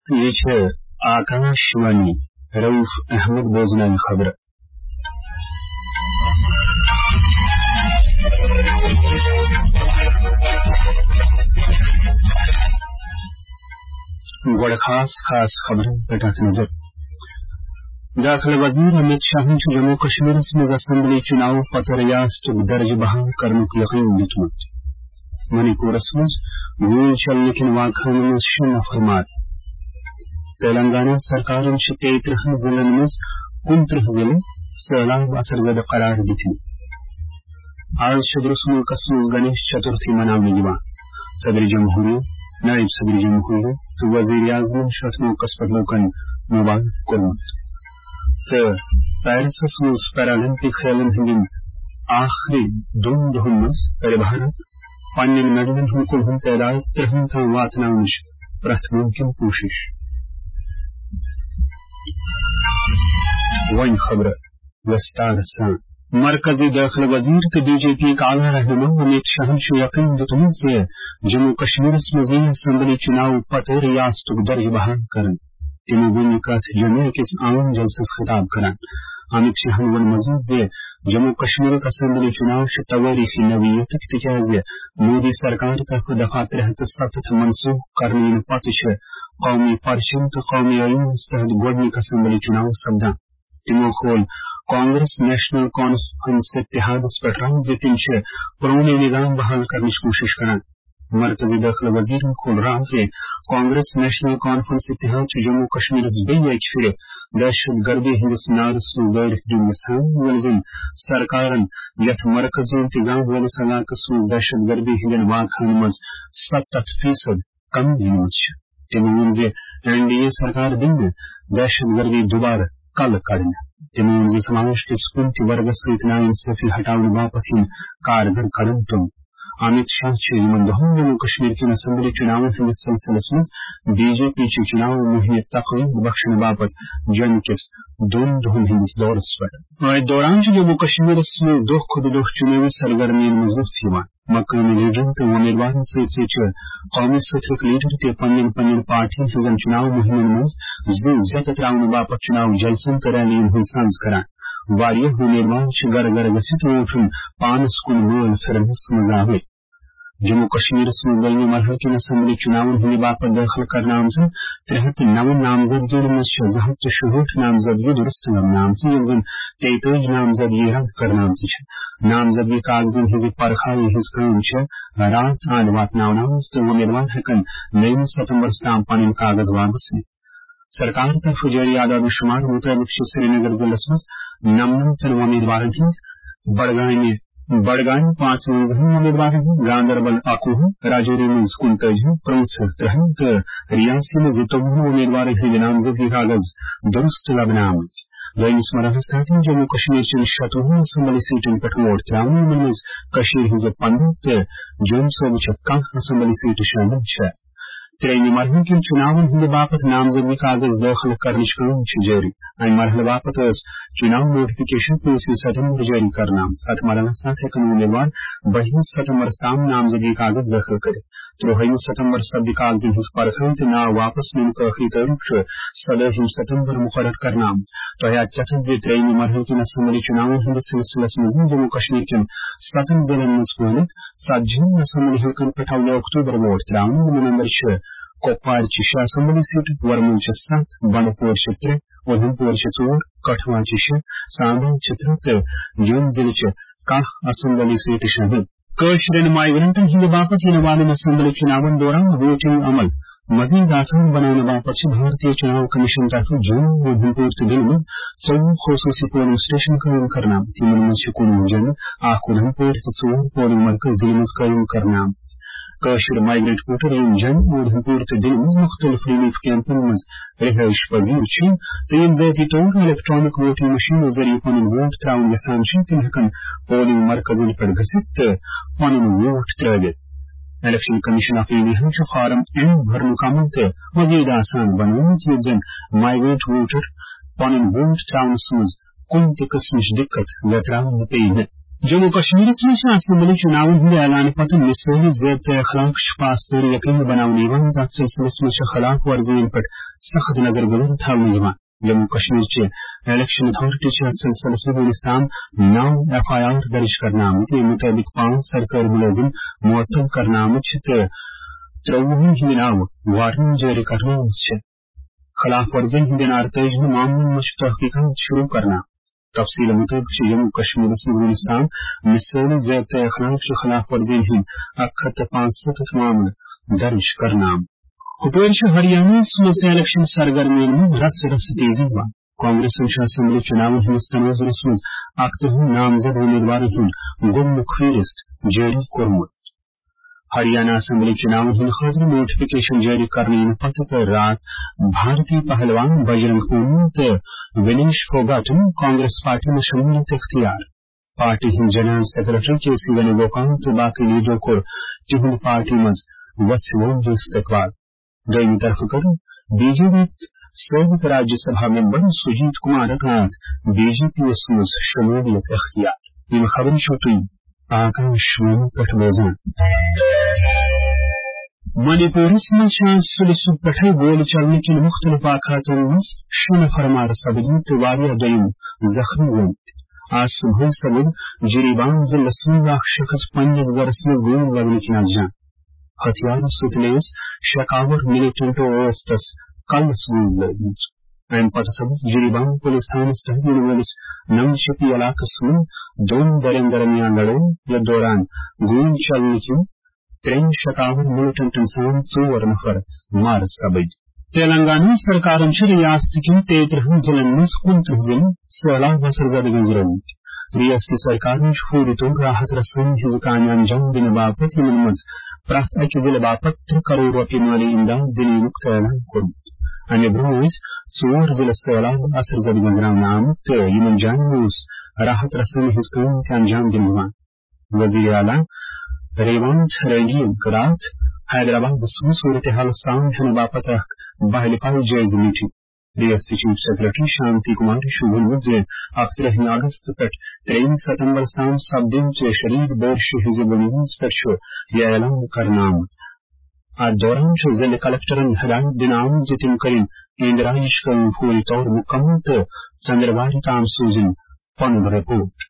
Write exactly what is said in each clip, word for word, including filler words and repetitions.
ये छे आकाशवाणी रऊफ अहमद बोजनाई खबर। गोड़ खास खास खबरें पेटक नजर दाखिल वजीर अमित शाह जम्मू कश्मीर में असेंबली चुनाव पत रियासत दर्ज बहाल करने यकीन दितमुत मणिपुरस मज वूल चलनिकिन वाखान मज श नफरमात तेलंगाना सरकार तेतरह जिलन मज कुनत्रह जिले सैलाब असरजद करार दिथि आज शदरुस मुल्कस मज गणेश चतुर्थी मनाने सदर जमहूरिया नायब सदर जमहूरिया तो वजीर आजम शत मौकस पर लोकन मुबारक कोरमत तो पेरिस मज पैरालंपिक खेलन हिंदिन आखिरी दोन दोहन मज पर भारत पन्न मेडलन हुकुल हुन तादाद त्रहन था वातनाउनिश प्रथ मुमकिन कोशिश वन खबर विस्तार से मरकजी दाखिल वजीर तो बीजेपी का आला रहनुमा अमित शाह यकीन दितमुत से जम्मू कश्मीर में असेंबली चुनाव पत रियासत दर्ज बहाल करन तिमुगुनी कथ जमीर के आम जलसे खिताब करन अमित शाह वन मजीद से जम्मू कश्मीर असेंबली चुनाव तवारीखी नवीयत तिकाज मोदी सरकार तरफ दफा तरहत सतत मनसूख करने पत कौमी परचम तो कौमी अईन तहत गोडनिक असेंबली चुनाव सपदा तिमो खोल कांग्रेस नेशनल कॉन्फ्रेंस इत्तेहाद पटरान जितिन पुराने निजाम बहाल करने की कोशिश करन मरकजी दाखिल वजीर खोल रहा से कांग्रेस नेशनल कॉन्फ्रेंस इत्तेहाद जम्मू कश्मीर बेय फिर दहशत गर्दी हिंदस नारस गैर जुम्मसान वलजिन सरकारन यथ मरकजी इंतजाम वाले सलाकस दहशत गर्दी हिंदन वाखान मज सत्तर फीसद कम हिमत तिमोन जे एनडीए सरकार दिन दहशत गर्दी दोबारा कल करना तिमोन जे समावेश के स्कूल वर्ग सहित नाइंसाफी हटाने बापत कारगर कदम तुम अमित शाह यमन दोहन जम्मू कश्मीर के असेंबली चुनाव हिंद सिलसिलस मज बीजेपी चुनाव मुहिम तकलीफ बख्शन बापत जन किस दोन दोहन हिंदस दौरस पर दौरान जम्मू कश्मीर में दो खुद दो चुनावी सरगर्मी मजबूत मकामी लीडर तो उम्मीदवार सहित कौमी सथरक लीडर ते पन्न पन्न पार्टी हिजन चुनाव मुहिम मज जू जत त्रावन बापत चुनाव जलसन तो रैली हुन सांस करान वारियह उम्मीदवार गर गर गसित वोटन पानस कुन मोल फिरमस मजावे जम्मू कश्मीर में गई मरहल के असेंबली चुनाव हिंदी बापत दाखिल करना तिरहत नव नामजदगी मज जहत शुहठ नामजदगी दुरुस्त नामची यजन तेतज नामजदगी रद्द करना नामजदगी कागजन हिज परखाई हिज काम रात आन वातनावना तो उम्मीदवार हकन नई सितंबर ताम पन कागज वापस सरकार तरफ जारी आदाद शुमार मुताबिक श्रीनगर जिले में नमन उम्मीदवार बड़गाई बड़गाई पांच उम्मीदवार गांधरबल अकुह राजौरी में कुंतज प्रमुख त्रहन तो रियासी में जितोबह उम्मीदवार नामजदगी कागज दुरुस्त लबनाम गैस मरहत जम्मू कश्मीर शतुह असेंबली सीटन पे वोट त्रावन मज कशीर हिज पंद्रह तो जोन सोब कह असेंबली सीट शामिल त्रेमी मरहल के चुनाव हिंद बापत नामजदगी कागज दाखिल करने जारी अम मरहल बापत चुनाव नोटिफिकेशन पीसी सितंबर जारी करना सत मरहल साथ उम्मीदवार बही सितंबर ताम नामजदगी कागज दाखिल करे त्रोहम सितंबर सब्द कागज हिज परखन तो नाव वापस लेने आखिरी तारीख सदह सितंबर मुकर्रर करना तो चथ त्रेमी मरहल के असेंबली चुनाव हिंद सिलसिलस मज जम्मू कश्मीर के सतन जिलन मज पहलत सज्जन असेंबली हल्कन पे अक्टूबर वोट त्रावन number Kupwara assembly seat Varmul सत बंडपोर त्रे उधमपुर चोर कठुआ सांबा त्रे तो जून जिले कह असेंबली सीट शामिल कशरन माइग्रेंटन हिंद बापत इन वाले असेंबली चुनावन दौरान वोटिंग अमल मजीद आसान बनाने बापत भारतीय चुनाव कमीशन तरफ जून उधमपुर दिन मज चौदह खसूसी पोलिंग स्टेशन कायम करना तिमन मज कुन जन आख उधमपुर चोर पोलिंग मरकज दिल मज कायम करना कशर माइग्रेंट वोटर इन जन उधमपुर दिन मज मुख्तलिफ रिलीफ कैंपन मज रिहाइश पजीर तो इन जैती तौर इलेक्ट्रॉनिक वोटिंग मशीन जरिए पन वोट त्रावन यसान तिम हेकन पोलिंग मरकजन पे गसित पन वोट त्रवित इलेक्शन कमीशन अपील हम फार्म एन भरनुक अमल तो मजीद आसान बनोत जन माइग्रेंट वोटर पन वोट त्रावनस मज कुन त किस्मच दिक्कत गत्रावन पे जम्मू कश्मीर में असम्बली चुनाव हंद ऐलान पत्र मिसली ज़ब्त अखलाक पास दौर यकीनी बनाने तथ सिलसिलस में खिलाफ वर्जियों पर सख्त नजर गुजर थावन जम्मू कश्मीर चे इलेक्शन अथॉरिटी चे सिलसिलस में वलिस्तान नौ एफ आई आर दर्ज करना मुताबिक पांच सरकारी मुलाजिम मुअत्तल करना त्रोवह हिंद नाव वारंट जारी करना खिलाफ वर्जियों हिंद नारतेज मामले में तहकीकात शुरू करना तफसील मुताबिक जम्मू कश्मीर में वलिस्तान मिसली ज़ब्त अखलाक के खिलाफ वर्जियों हिंद अखत पांच सतत मामले दर्ज करना हुपेश हरियाणा में इलेक्शन सरगर्मियों में रस रस तेजी हुआ कांग्रेस असम्बली चुनाव हिंदुस्तान में अख्तर नामजद उम्मीदवार गुममुख फहरिस्त जारी कोरमुत हरियाणा असम्बली चुनाव हिंद खातिर नोटिफिकेशन जारी करने पत्र रात भारतीय पहलवान बजरंग पूनिया ते विनेश फोगाट कांग्रेस पार्टी में शमूलियत इख्तियार पार्टी हिंद जनरल सेक्रेटरी के सी वेणुगोपाल तो बाकी लीडरों को तिहुन पार्टी में वसीम इस्तकबाल दोनों तरफ कर बीजेपी सैनिक राज्यसभा मेंबर सुजीत कुमार रात बीजेपी में शमूलियत इख्तियार इन खबर छोटी आकाशवाणी कठबोजन मणिपुर में सुलिस पठे गोल चलने की मुख्तलिफ वाक़ातों में शन फरमार सबूत तिवारिया दयम जख्मी हुए आज सुबह सबूत जिरीबान जिला लाख शख्स पंज बरस में गोल लगने की जान हथियार सुतलेस शकावर मिलिटेंटो ओस्टस कल गोल एम पता सबूत जिरीबान पुलिस थाने तहजील वलिस नमशिपी इलाकस में दोनों दरिन दरमियान लड़ाई के दौरान गोली चलने की त्रेन शकावर मिलिटेंट इंसान चौर नफर मार सबज तेलंगाना सरकार रियासत की तेतरह जिलों में कुंतरह जिले सैलाब असर जद गुजरन रियासती सरकार ने फौरी तौर राहत रसानी हिज काम अंजाम दिन बापत इन मज प्रथ अकि जिले बापत त्रे करोड़ रुपये माली इमदाद दिन ऐलान कोर्मुत अमे ब्रोज चौर जिले सैलाब असर जद गुजरान आमत इन जानूस राहत रसानी हिज काम अंजाम दिन वजीर आला रेवंत रेड्डी रात हैदराबाद में सूरत हाल सामने होने बापत बहलिपाल जायज मीटिंग रियासती चीफ सेक्रेटरी शांति कुमारी शुभन वजे अख्तर अगस्त पे त्रेन सितंबर शाम सब दिन चे शरीर बोर्श हिज बुनियाद पर यह ऐलान करना आज दौरान जिले कलेक्टर हदायत दिन आम जितिम करीन इंदराइश का फूरी तौर मुकम्मल चंद्रवारी ताम सूजन पन रिपोर्ट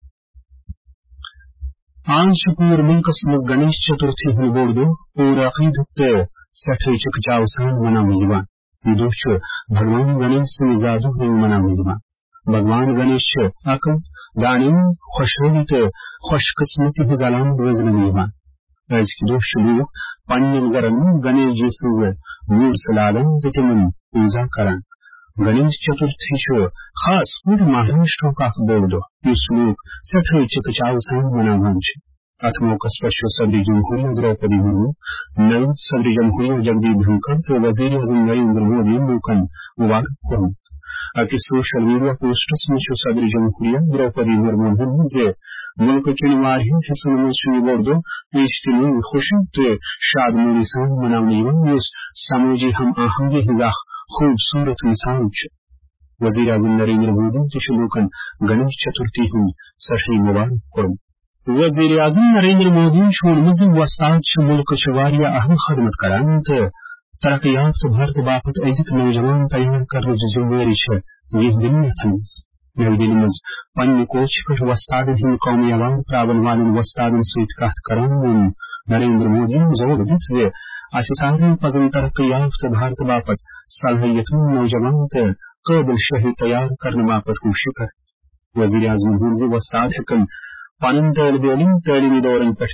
आज पूरे मुल्क में गणेश चतुर्थी हुई बोर्डो पूरा अकीदत सठे चकचाव सान मनावे दोष भगवान गणेश से जादू हुई मनावे भगवान गणेश अकल दानिम खुशहाली खुशकिस्मती हजालाम रोजन आज की दोष लोग पन्नन गरम गणेश जी से मूर सलालम तिमन पूजा करन गणेश चतुर्थी खास पूरे महाराष्ट्र का बोर्डो इस लोग सठे चकचाव सान मनावे अथ मौका पर सदरी जमहूरिया द्रौपदी मुर्मू नायब सदरी जमहूरिया जगदीप धनखड़ तो वजीर आजम नरेंद्र मोदी लोकन मुबारक कोर्मुत अकि सोशल मीडिया पोस्टर्स में सदरी जमहूरिया द्रौपदी मुर्मू हुन जे मुल्क के वारी हिस्सों में शुरू बोर्डो इज्तिमाई खुशी तो शादमोनी सान मनाने इस सामूजी हम आहंगी हिजा खूबसूरत मिसाल वजीर आजम नरेंद्र मोदी के लोकन गणेश चतुर्थी हुई सही मुबारक कोर्मुत वजीर आजम नरेंद्र मोदी शोनमज वस्ताद मुल्क वारिया अहम खदमत करान तरक्की याफ्त भारत बापत अजिक नौजवान तैयार कर जिम्मेवारी यह दिन थमस नई दिल्ली में पन्न कोच पर वस्ताद हिंद कौमी अवाम प्रावन वालन वस्तादन सहित कथ करान नरेंद्र मोदी जोर दित वे असारे पजन तरक्की याफ्त भारत बापत सलाहियत नौजवान काबिल शही तैयार करने बापत शिकर वजीर आजम हुन वस्ताद हकन पन तलब इलम तलीमी दौरन पे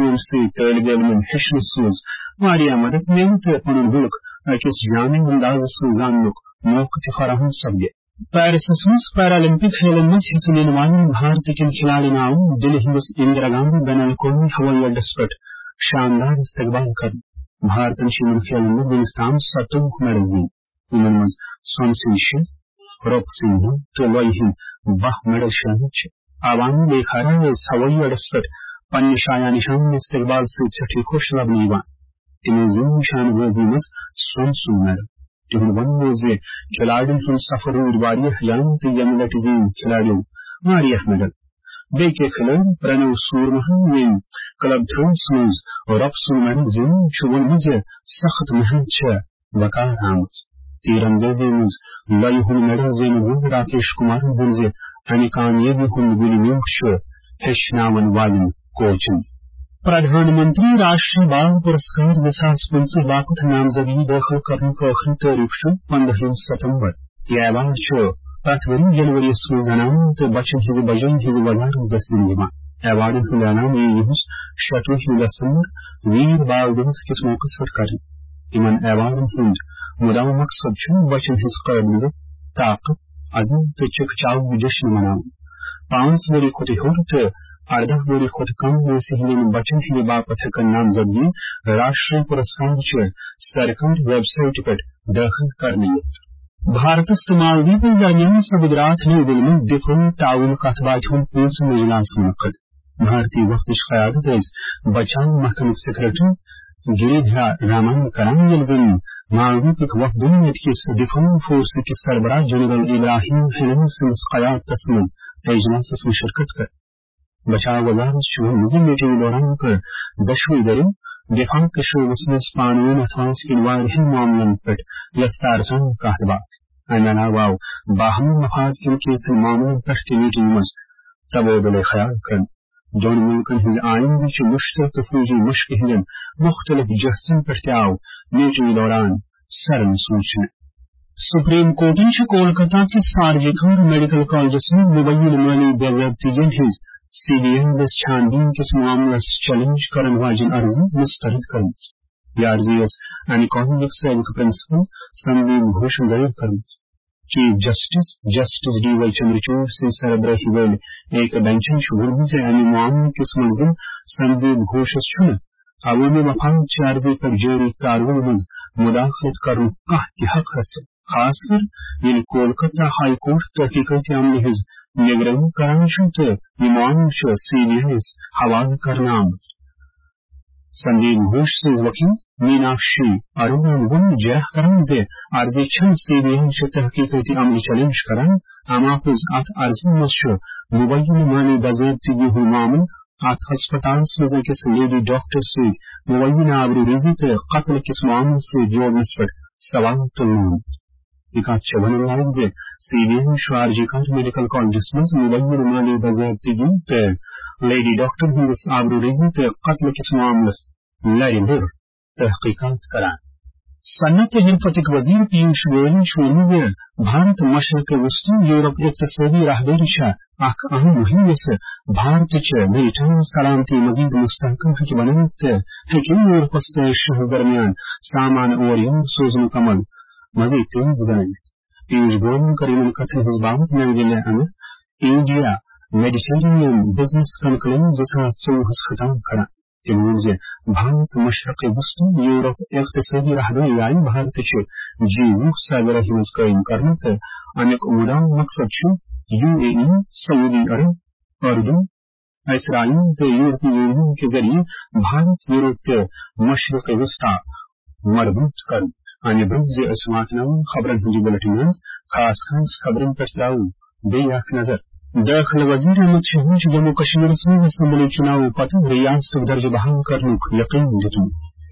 तलब इलम हेचन सोज वारिया मदद में पन मुल्क अकिस जामी अंदाज जानक मौके फराहम सपदे पेरिस में पैरालंपिक खेलों में हिस्सा लेने वाले भारत के खिलाड़ी नाम दिल्ली हिंदस इंदिरा गांधी बैन अवी हवाई अड्डे पर शानदार इस्तकबाल कर भारत शिमन खेलों में वलिस्तान सतुम मेडल जीत इनमें स्वर्ण सिंह रोप सिंह तो लोई बह मेडल शामिल आवामी लेखारा हवाई अड्डे पर पन्न शाया निशान में इस्तकबाल से सठी खुश लबनी तिमें जून निशानबाजी में स्वर्ण सुन मेडल तिहन वन मोजे खिलाड़ी सफर वारिया यान तो यम लटिजीन खिलाड़ियों वारिया मेडल بیٚیہِ کھلٲڑۍ پرنو سوٗرماہن ییٚمۍ کلب تھرونس منٛز رۄپسُن میڈل زیوٗن چھُ ووٚنمُت زِ سخت محنت چھےٚ بکار آمٕژ تیٖر اندٲزی منٛز لۄیہِ ہُنٛد میڈل زینن وول راکیش کُمارن ووٚن زِ امہِ کامیٲبی ہُنٛد گُلہِ میوٗٹھ چھُ ہیٚچھناون والٮ۪ن کوچن پردھان منتری راشٹریہ بال پُرسکار زٕ ساس پٕنژٕہ باپتھ نامزدگی دٲخل کرنُک ٲخری تٲریخ چھُ پندہم ستمبر یہِ ایوارڈ چھُ پرٛٮ۪تھ ؤرۍ ییٚلہِ ؤرۍیَس منٛز زنانن تہٕ بچن ہٕنٛزِ بجن ہٕنٛزِ وزارت دٔسۍ دِنہٕ یِوان ایوارڈن ہُنٛد اعلان یِیہِ یِہُس شتوُہ دسمبر ویر بال دِوس کِس موقعس پٮ۪ٹھ کرنہٕ یِمن ایوارڈن ہُنٛد مُدعا مقصد چھُ بچن ہٕنٛز قٲبلیت طاقت عزم تہٕ چِکہٕ چاوُک جشن مناوُن پانٛژھ ؤری کھۄتہٕ ہیوٚر تہٕ اردہ ؤری کھۄتہٕ کم وٲنٛسہِ ہٕنٛدٮ۪ن بچن ہٕنٛدِ باپتھ ہٮ۪کن نامزدگی راشٹریہ پُرسکار چہِ سرکٲرۍ ویب سایٹہِ پٮ۪ٹھ دٲخل کرنہٕ یِتھ بھارتس تہٕ مالدیپن درمیان سپُد راتھ نئی دِلہِ منٛز دفٲعی تعاون کتھ باتھِ ہُنٛد پوٗنٛژِم اجلاس منعقد بھارتی وقتٕچ قیادت ٲسۍ بچاو محکمٕکۍ سکریٹری گریدھرا رامان کران ییٚلہِ زن مالدیپٕکۍ وفدن ییٚتکِس دفٲعی فورسٕکۍ سربراہ جنرل ابراہیم ہیلن سٕنٛدِس قیادتس منٛز اجلاسس منٛز شرکت کٔر بچاو وزارت چھُ ووٚنمُت زِ میٹنگہِ دوران کٔر دۄشوٕے دٔرو دفاع کِس شعبس منٛز پانہٕ ؤنۍ اتھواس کٮ۪ن واریاہن معاملن پٮ۪ٹھ ویستار سان کتھ باتھ امہِ علاوٕ آو باہمی مفاد کٮ۪ن کینٛژن معاملن پٮ۪ٹھ تہِ میٹنگہِ منٛز تبادلے خیال کرنہٕ دۄن مُلکن ہٕنٛزِ آیندٕچہِ مُشترکہٕ فوجی مشقہِ ہٕنٛدٮ۪ن مختلف جہژن پٮ۪ٹھ تہِ آو میٹنگہِ دوران سرن سوٗنچنہٕ سپریم کورٹن چھُ کولکتہ کِس سارجِکار میڈیکل کالجس منٛز مُبینہٕ مٲلی بے ضٲبطگین ہٕنٛز سی بی آئی دٔسۍ چھان بیٖن کِس معاملس چیلنج کرن واجیٚنۍ عرضی مسترد کٔرمٕژ یہِ عرضی ٲس امہِ کالجُک سٲبقہٕ پرنسپل سندیپ گھوشن دٲیِر کٔرمٕژ chief justice justice D Y Chandrachud سٕنٛزِ سربرٲہی وٲلۍ أکۍ بینچن چھُ ووٚنمُت زِ امہِ معاملہٕ کِس مُلزِم سندیپ گھوشس چھُنہٕ عوٲمی مفاد چہِ عرضی پٮ۪ٹھ جٲری کاروٲیی منٛز مداخلت کرنُک کانٛہہ تہِ حق حٲصِل خاص کر ییٚلہِ کولکتہ ہائی کورٹ تحقیقاتی عملہِ ہٕنٛز نگرٲنی کران چھُ تہٕ یہِ معاملہٕ چھُ سی بی آئی یَس حوالہٕ کرنہٕ آمُت سندیپ گھوش سٕنٛز وکیل میناکشی اروڑاہن ووٚن جرح کران زِ عرضی چھنہٕ سی بی آئی چہِ تحقیقاتی عملہٕ چیلنج کران اماپوٚز اتھ عرضی منٛز چھُ مبینہٕ مٲلی باضٲبطگی ہُنٛد معاملہٕ اتھ ہسپتالس منٛز أکِس لیڈی ڈاکٹر سۭتۍ مبینہٕ آبروریزی تہٕ قتل کِس معاملس سۭتۍ جوڑنس پٮ۪ٹھ سوال تُلنہٕ آمُت یہ کتھ چھےٚ ونن لایق زِ سی بی آئی چھُ آرجیکار میڈیکل کالجس منٛز مبینہٕ مٲلی باضٲبطگی تہٕ لیڈی ڈاکٹر ہٕنٛدِس آبروریزی تہٕ قتل کِس معاملس لرِ لوٚر تحقیقات کران صنعت تہٕ حرفتٕکۍ وزیر پیوش گویلن چھُ ووٚنمُت زِ بھارت مشرق وسطی یورپ اقتصٲدی راہدٲری چھےٚ اکھ اہم مہم یۄسہٕ بھارتٕچہِ میٖٹھاین سلامتی مزید مستحکم ہیٚکہِ بنٲوِتھ تہٕ ہیٚکہِ یورپس تہٕ ایشیاہس درمیان سامان اورٕ یور سوزنُک عمل مزید تیز بنٲوِتھ پیوش گویلن کٔر یِمن کتھن ہٕنٛز باوت نئی دِلہِ اندر انڈیا میڈیٹرینین بزنس کنکلیو زٕ ساس ژوٚوُہس خطاب کران تٔمۍ ووٚن زِ بھارت مشرق وسطی یورپ اقتصٲدی راہدٲری آیہِ بھارتٕچہِ جی وُہ سربراہی منٛز قٲیِم کرنہٕ تہٕ امیُک مُدعا مقصد چھُ یو اے ای سعودی عرب اردن اسرائیل تہٕ یورپی یونین کہِ ذریعہٕ بھارت یورپ تہٕ مشرق وسطی مربوط کرُن امہِ برٛونٛہہ زِ أسۍ واتناوو خبرن ہٕنٛدِ بُلٹنہِ منٛز خاص خاص خبرن پٮ۪ٹھ ترٛاوو بیٚیہِ اکھ نظر دٲخلہ وزیر احمد شاہن چھُ جموں کشمیرس منٛز اسمبلی چُناو پتہٕ ریاستُک درجہٕ بحال کرنُک یقین دِیُتمُت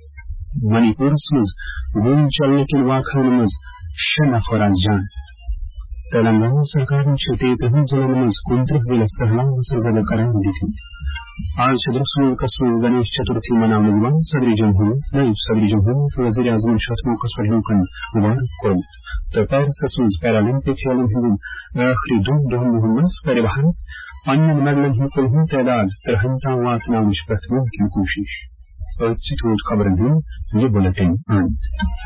منی پوٗرس منٛز گوٗلۍ چلنہٕ کٮ۪ن واقعن منٛز شےٚ نفر آز جان تلنگانہ سرکارن چھِ تیترٕہن ضلعن منٛز کُنترٕہ ضلع سہلاب اثر زدٕ قرار دِتمٕتۍ آز چھِ درس مُلکس منٛز گنیش چترتھی مناونہٕ یِوان صدر جمہوریہ نٲیِب صدر جمہوریہ تہٕ وزیر اعظمن چھُ اتھ موقعس پٮ۪ٹھ لوٗکن مُبارک کوٚرمُت تہٕ پیرسس منٛز پیرالمپک کھیلن ہٕنٛدٮ۪ن ٲخری دۄن دۄہن منٛز کرِ بھارت پننٮ۪ن میڈلن ہٕنٛدِ کُل ہُنٛد تعداد ترٕہن تام واتناونٕچ پرٛٮ۪تھ مُمکِن کوٗشش أتھۍ سۭتۍ ووت خبرن ہُنٛد یہِ بُلٹن اند